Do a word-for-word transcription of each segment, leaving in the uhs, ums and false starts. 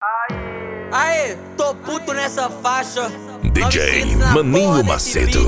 Aê, tô puto nessa faixa. D J Maninho Macedo.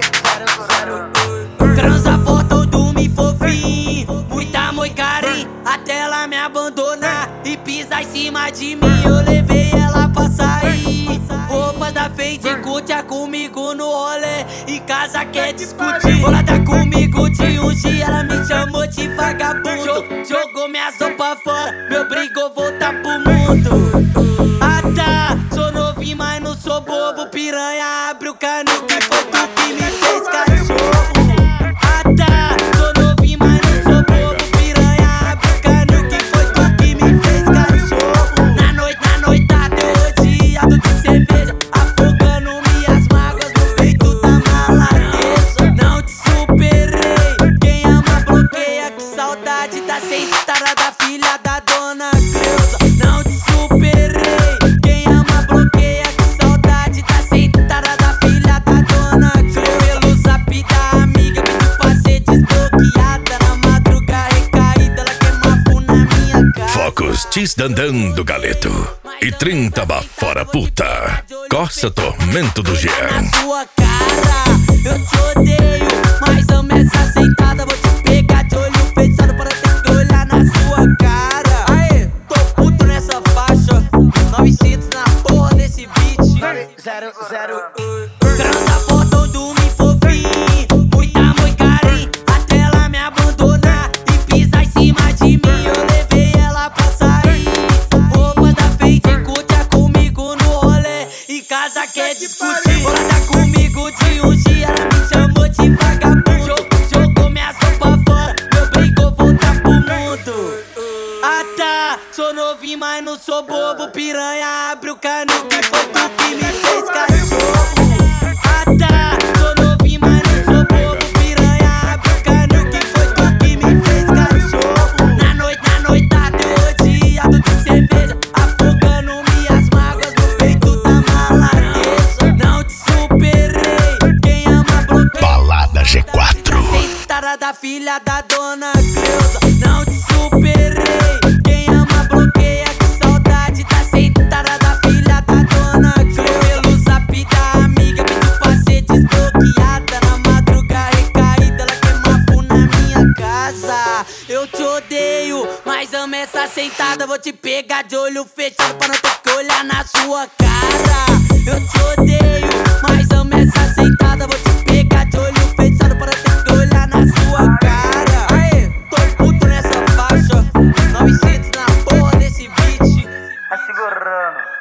Transa forte ou dorme fofinho, muita amor e carinho, até ela me abandonar e pisar em cima de mim. Eu levei ela pra sair, roupas da Fendi, curte comigo no rolê, em casa quer discutir. Bolada comigo de um dia, ela me chamou de vagabundo, jogou minhas roupas fora, me obrigou a voltar pro mundo. Ah tá, sou novinho, mas não sou bobo. Piranha, abre o cano, que foi tu que me fez cachorro. Ah tá, sou novinho, mas não sou bobo. Piranha, abre o cano, que foi tu que me fez cachorro. Na noite, na noitada, eu rodeado de cerveja, afogando minhas mágoas no peito da maladeza. Não te superei, quem ama bloqueia, que saudade da sentada da filha da dona Creuza. Não te superei, quem ama bloqueia, que saudade da sentada da filha da dona Creuza. Pelo zap da amiga, pediu pra ser desbloqueada, na madruga recaída, ela queima fogo na minha cara. Focos Tis Dandan do Galeto e trinta bafora puta. Corsa Tormento do Jean. Na sua cara, eu te odeio, mas amo essa sentada. Vou te pegar de olho fechado para ter que olhar na sua cara. Aê, tô puto nessa faixa, novecentos na porra desse beat. Zero, zero, transa forte ou dorme fofinho, muita amor e carinho, até ela me abandonar e pisar em cima de mim. Eu levei ela pra sair, roupas da Fendi, curte comigo no rolê, em casa quer discutir. Bolada comigo de um dia, ela me chamou de vagabundo, jogou, jogou minhas roupas fora, me obrigou a voltar pro mundo. Ah tá, sou novinho, mas não sou bobo. Piranha, abre o cano, que foi tu que me fez cachorro. Ah tá, sou novinho, mas não sou bobo. Piranha, abre o cano, que foi tu que me fez cachorro. Na noite, na noitada, eu rodeado de cerveja, afogando minhas mágoas no peito da maladeza. Não te superei, quem ama bloqueia. Balada G quatro. Sentada da filha da dona Creuza. Não te superei, quem ama bloqueia, que saudade da sentada da filha da dona Creuza. Pelo zap da amiga, pediu pra ser desbloqueada, na madruga recaída, ela queima fogo na minha casa. Eu te odeio, mas amo essa sentada. Vou te pegar de olho fechado pra não ter que olhar na sua cara. Eu te odeio, mas amo essa sentada. Vou te pegar de olho fechado pra não ter que olhar na sua cara. Aê, tô puto nessa faixa, novecentos na porra desse beat. Tá segurando.